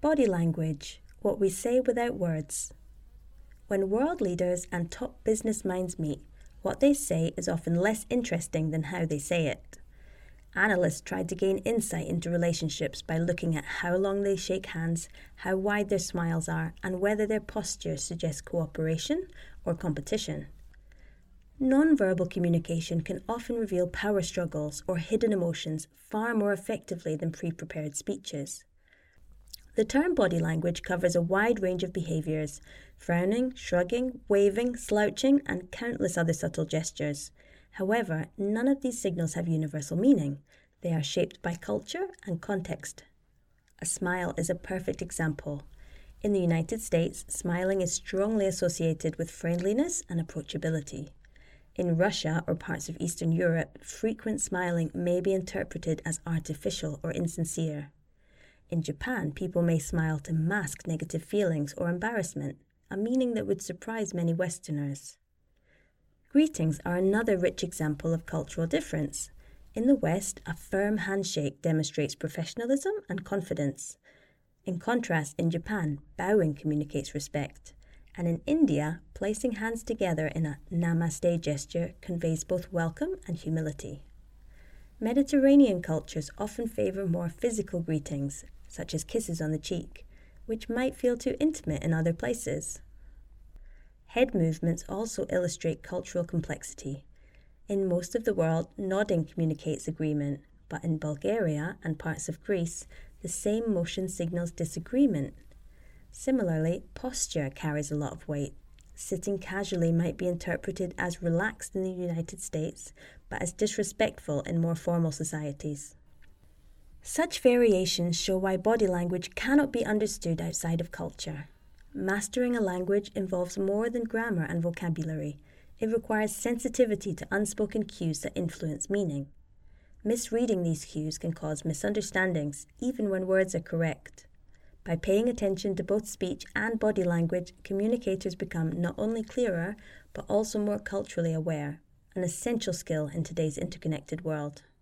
Body language, what we say without words. When world leaders and top business minds meet, what they say is often less interesting than how they say it. Analysts tried to gain insight into relationships by looking at how long they shake hands, how wide their smiles are, and whether their posture suggests cooperation or competition. Non-verbal communication can often reveal power struggles or hidden emotions far more effectively than pre-prepared speeches. The term body language covers a wide range of behaviours: frowning, shrugging, waving, slouching, and countless other subtle gestures. However, none of these signals have universal meaning. They are shaped by culture and context. A smile is a perfect example. In the United States, smiling is strongly associated with friendliness and approachability. In Russia or parts of Eastern Europe, frequent smiling may be interpreted as artificial or insincere. In Japan, people may smile to mask negative feelings or embarrassment, a meaning that would surprise many Westerners. Greetings are another rich example of cultural difference. In the West, a firm handshake demonstrates professionalism and confidence. In contrast, in Japan, bowing communicates respect. And in India, placing hands together in a namaste gesture conveys both welcome and humility. Mediterranean cultures often favour more physical greetings, such as kisses on the cheek, which might feel too intimate in other places. Head movements also illustrate cultural complexity. In most of the world, nodding communicates agreement, but in Bulgaria and parts of Greece, the same motion signals disagreement. Similarly, posture carries a lot of weight. Sitting casually might be interpreted as relaxed in the United States, but as disrespectful in more formal societies. Such variations show why body language cannot be understood outside of culture. Mastering a language involves more than grammar and vocabulary. It requires sensitivity to unspoken cues that influence meaning. Misreading these cues can cause misunderstandings, even when words are correct. By paying attention to both speech and body language, communicators become not only clearer, but also more culturally aware, an essential skill in today's interconnected world.